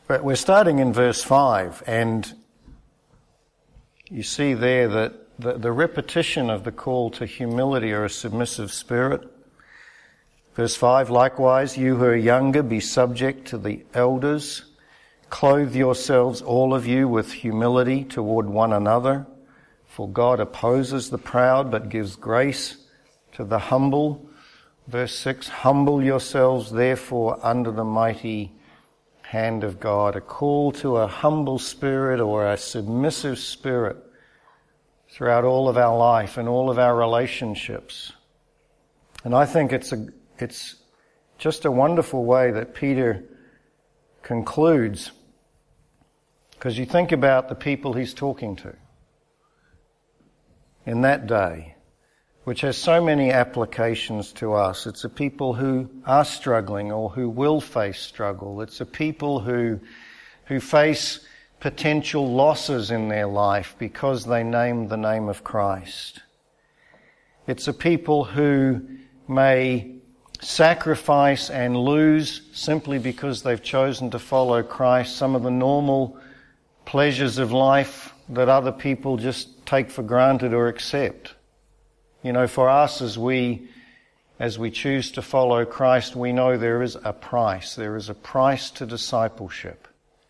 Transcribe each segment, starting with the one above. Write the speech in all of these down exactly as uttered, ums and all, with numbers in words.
But we're starting in verse five, and you see there that the, the repetition of the call to humility or a submissive spirit. Verse five, likewise, you who are younger, be subject to the elders. Clothe yourselves, all of you, with humility toward one another. For God opposes the proud, but gives grace to the humble. Verse six, humble yourselves, therefore, under the mighty hand of God. A call to a humble spirit or a submissive spirit throughout all of our life and all of our relationships. And I think it's a it's just a wonderful way that Peter concludes, because you think about the people he's talking to in that day, which has so many applications to us. It's a people who are struggling or who will face struggle. It's a people who who face potential losses in their life because they name the name of Christ. It's a people who may sacrifice and lose simply because they've chosen to follow Christ, some of the normal pleasures of life that other people just take for granted or accept. You know, for us, as we as we choose to follow Christ, we know there is a price. There is a price to discipleship.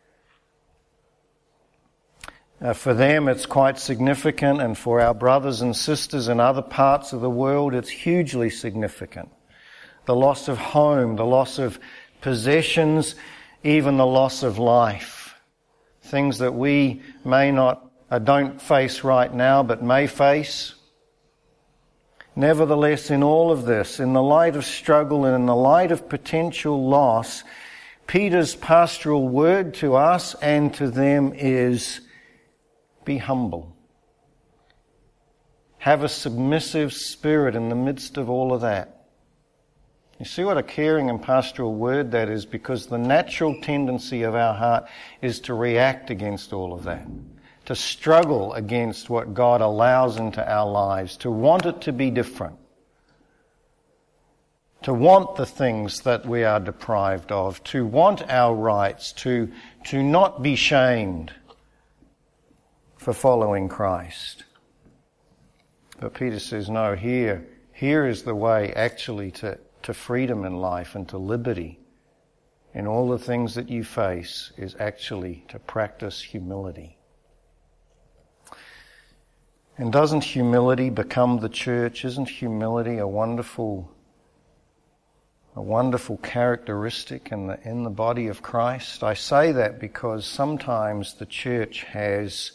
Uh, for them, it's quite significant, and for our brothers and sisters in other parts of the world, it's hugely significant. The loss of home, the loss of possessions, even the loss of life. Things that we may not, uh, don't face right now, but may face. Nevertheless, in all of this, in the light of struggle and in the light of potential loss, Peter's pastoral word to us and to them is, be humble. Have a submissive spirit in the midst of all of that. You see what a caring and pastoral word that is, because the natural tendency of our heart is to react against all of that, to struggle against what God allows into our lives, to want it to be different, to want the things that we are deprived of, to want our rights, to, to not be shamed for following Christ. But Peter says, no, here, here is the way actually to to freedom in life and to liberty in all the things that you face, is actually to practice humility. And doesn't humility become the church? Isn't humility a wonderful, a wonderful characteristic in the, in the body of Christ? I say that because sometimes the church has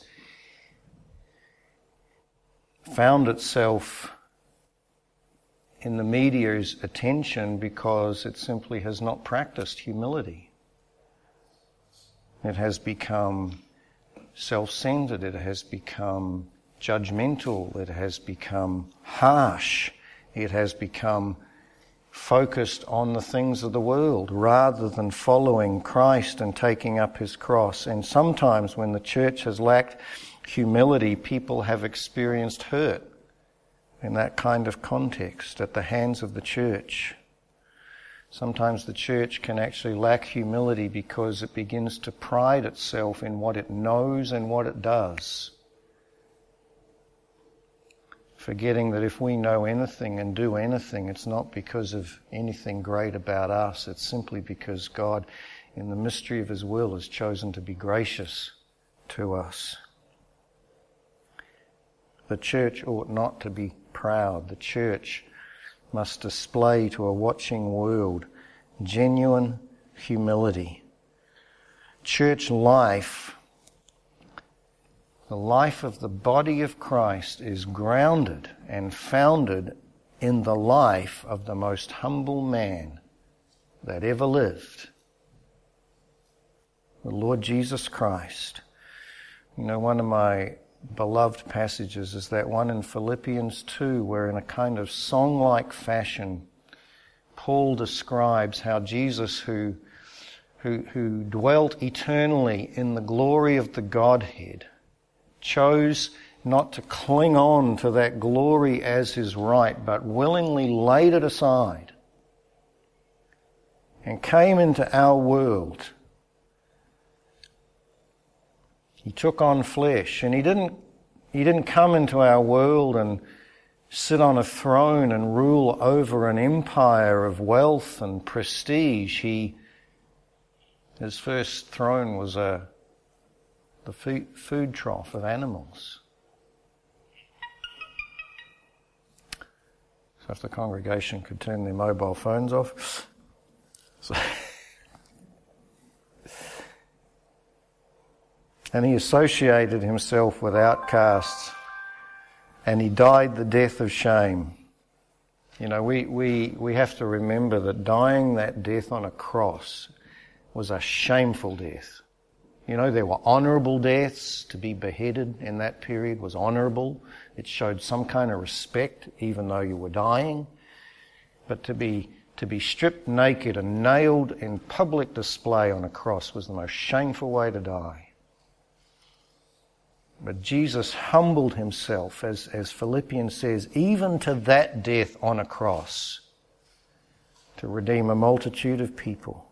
found itself in the media's attention because it simply has not practiced humility. It has become self-centered, it has become judgmental, it has become harsh, it has become focused on the things of the world rather than following Christ and taking up his cross. And sometimes when the church has lacked humility, people have experienced hurt in that kind of context at the hands of the church. Sometimes the church can actually lack humility because it begins to pride itself in what it knows and what it does, forgetting that if we know anything and do anything, it's not because of anything great about us. It's simply because God, in the mystery of his will, has chosen to be gracious to us. The church ought not to be proud. The church must display to a watching world genuine humility. Church life, the life of the body of Christ, is grounded and founded in the life of the most humble man that ever lived, the Lord Jesus Christ. You know, one of my beloved passages is that one in Philippians two, where in a kind of song-like fashion Paul describes how Jesus, who, who, who dwelt eternally in the glory of the Godhead, chose not to cling on to that glory as his right, but willingly laid it aside and came into our world He took on flesh, and he didn't, he didn't come into our world and sit on a throne and rule over an empire of wealth and prestige. He, his first throne was a, the food, food trough of animals. So if the congregation could turn their mobile phones off. So and he associated himself with outcasts, and he died the death of shame. You know, we, we, we have to remember that dying that death on a cross was a shameful death. You know, there were honourable deaths. To be beheaded in that period was honourable. It showed some kind of respect, even though you were dying. But to be to be stripped naked and nailed in public display on a cross was the most shameful way to die. But Jesus humbled himself, as, as Philippians says, even to that death on a cross, to redeem a multitude of people.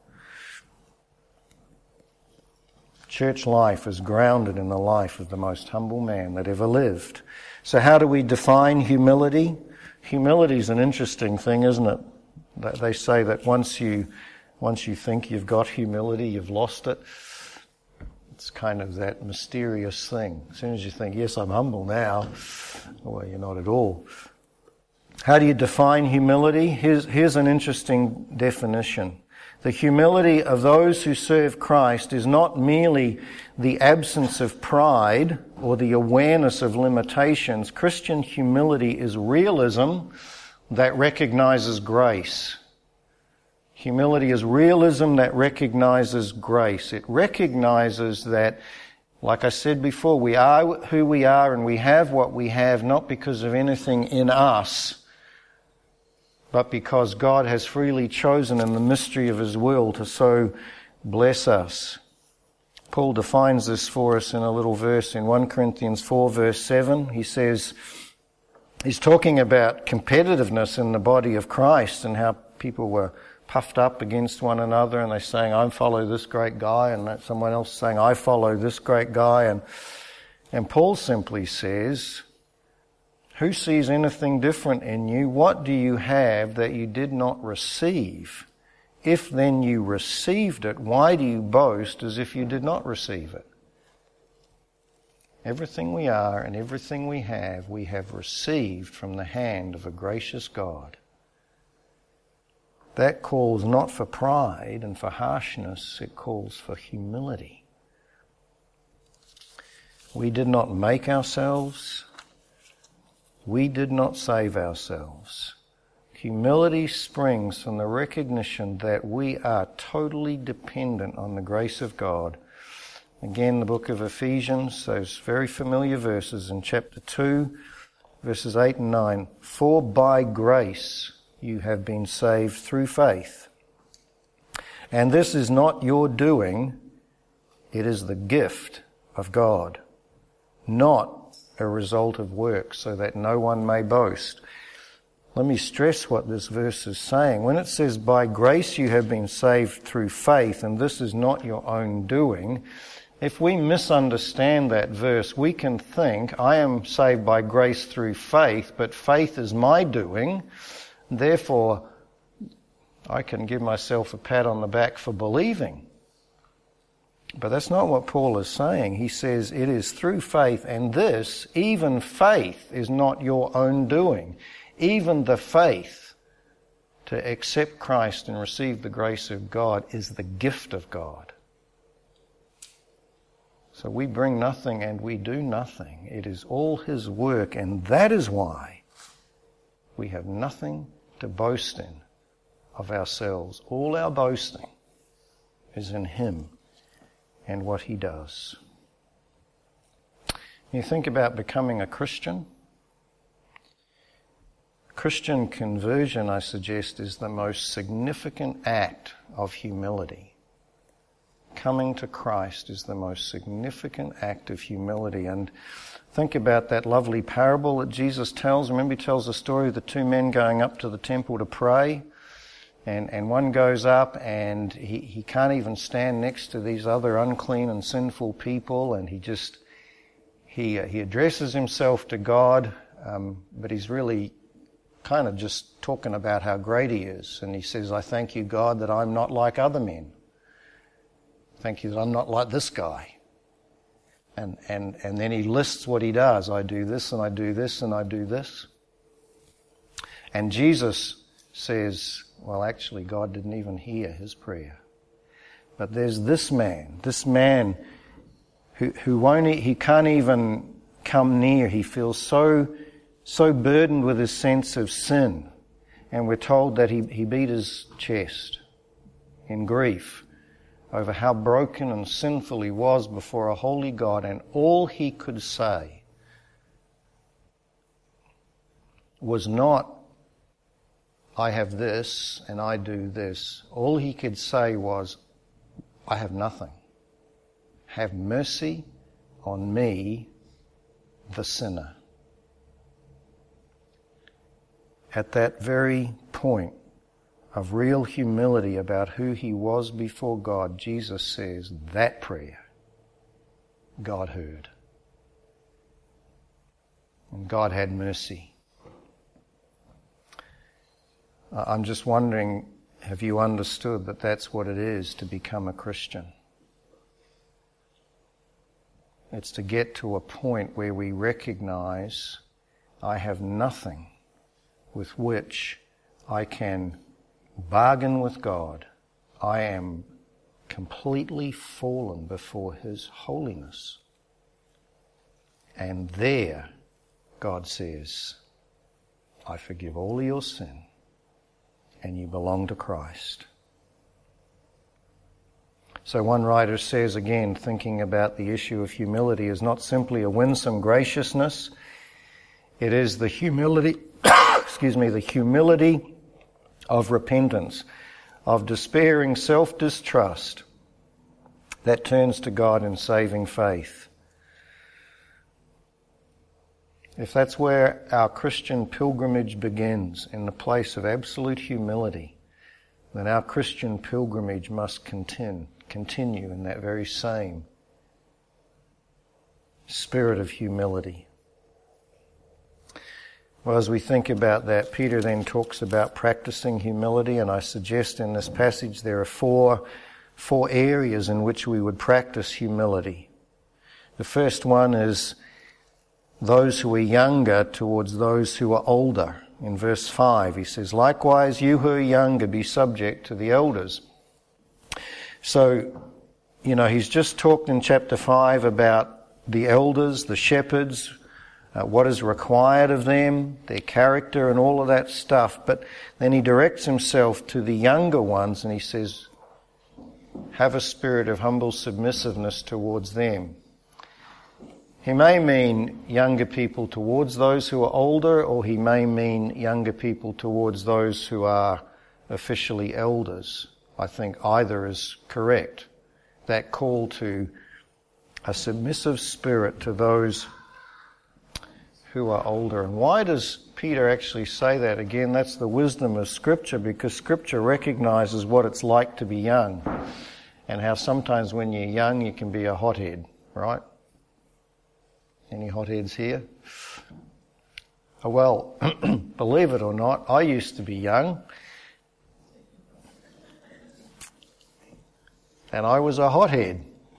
Church life is grounded in the life of the most humble man that ever lived. So how do we define humility? Humility is an interesting thing, isn't it? They say that once you once you think you've got humility, you've lost it. It's kind of that mysterious thing. As soon as you think, yes, I'm humble now, well, you're not at all. How do you define humility? Here's, here's an interesting definition. The humility of those who serve Christ is not merely the absence of pride or the awareness of limitations. Christian humility is realism that recognizes grace. Humility is realism that recognizes grace. It recognizes that, like I said before, we are who we are and we have what we have not because of anything in us, but because God has freely chosen in the mystery of His will to so bless us. Paul defines this for us in a little verse in First Corinthians four verse seven. He says, he's talking about competitiveness in the body of Christ and how people were puffed up against one another and they're saying, I follow this great guy, and someone else saying, I follow this great guy. And, and Paul simply says, who sees anything different in you? What do you have that you did not receive? If then you received it, why do you boast as if you did not receive it? Everything we are and everything we have, we have received from the hand of a gracious God. That calls not for pride and for harshness, it calls for humility. We did not make ourselves. We did not save ourselves. Humility springs from the recognition that we are totally dependent on the grace of God. Again, the book of Ephesians, those very familiar verses in chapter two, verses eight and nine. For by grace you have been saved through faith. And this is not your doing, it is the gift of God, not a result of works, so that no one may boast. Let me stress what this verse is saying. When it says, by grace you have been saved through faith, and this is not your own doing, if we misunderstand that verse, we can think, I am saved by grace through faith, but faith is my doing, therefore I can give myself a pat on the back for believing. But that's not what Paul is saying. He says it is through faith, and this, even faith, is not your own doing. Even the faith to accept Christ and receive the grace of God is the gift of God. So we bring nothing and we do nothing. It is all His work, and that is why we have nothing to boast in of ourselves. All our boasting is in Him and what He does. You think about becoming a Christian. Christian conversion, I suggest, is the most significant act of humility. Coming to Christ is the most significant act of humility. And think about that lovely parable that Jesus tells. Remember, He tells the story of the two men going up to the temple to pray. And, and one goes up and he, he can't even stand next to these other unclean and sinful people, and he just, he, uh, he addresses himself to God, um, but he's really kind of just talking about how great he is. And he says, I thank you, God, that I'm not like other men. Thank you that I'm not like this guy. And, and, and then he lists what he does. I do this and I do this and I do this. And Jesus says, well, actually, God didn't even hear his prayer. But there's this man, this man who, who won't, he can't even come near. He feels so, so burdened with his sense of sin. And we're told that he, he beat his chest in grief over how broken and sinful he was before a holy God, and all he could say was not, I have this and I do this. All he could say was, I have nothing. Have mercy on me, the sinner. At that very point of real humility about who he was before God, Jesus says, that prayer God heard. And God had mercy. I'm just wondering, have you understood that that's what it is to become a Christian? It's to get to a point where we recognize I have nothing with which I can bargain with God. I am completely fallen before his holiness. And there, God says, I forgive all your sin, and you belong to Christ. So one writer says, again, thinking about the issue of humility is not simply a winsome graciousness. It is the humility, excuse me, the humility of repentance, of despairing self-distrust that turns to God in saving faith. If that's where our Christian pilgrimage begins, in the place of absolute humility, then our Christian pilgrimage must continue, continue in that very same spirit of humility. Well, as we think about that, Peter then talks about practicing humility, and I suggest in this passage there are four, four areas in which we would practice humility. The first one is those who are younger towards those who are older. In verse five, he says, likewise, you who are younger, be subject to the elders. So, you know, he's just talked in chapter five about the elders, the shepherds, Uh, what is required of them, their character and all of that stuff. But then he directs himself to the younger ones and he says, have a spirit of humble submissiveness towards them. He may mean younger people towards those who are older, or he may mean younger people towards those who are officially elders. I think either is correct. That call to a submissive spirit to those who are older. And why does Peter actually say that? Again, that's the wisdom of Scripture, because Scripture recognizes what it's like to be young and how sometimes when you're young you can be a hothead, right? Any hotheads here? Oh, well, believe it or not, I used to be young and I was a hothead.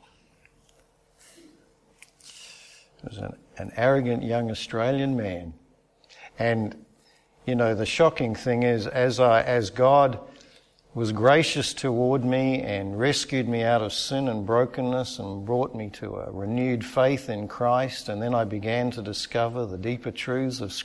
I was an an arrogant young Australian man. And, you know, the shocking thing is, as I, as God was gracious toward me and rescued me out of sin and brokenness and brought me to a renewed faith in Christ, and then I began to discover the deeper truths of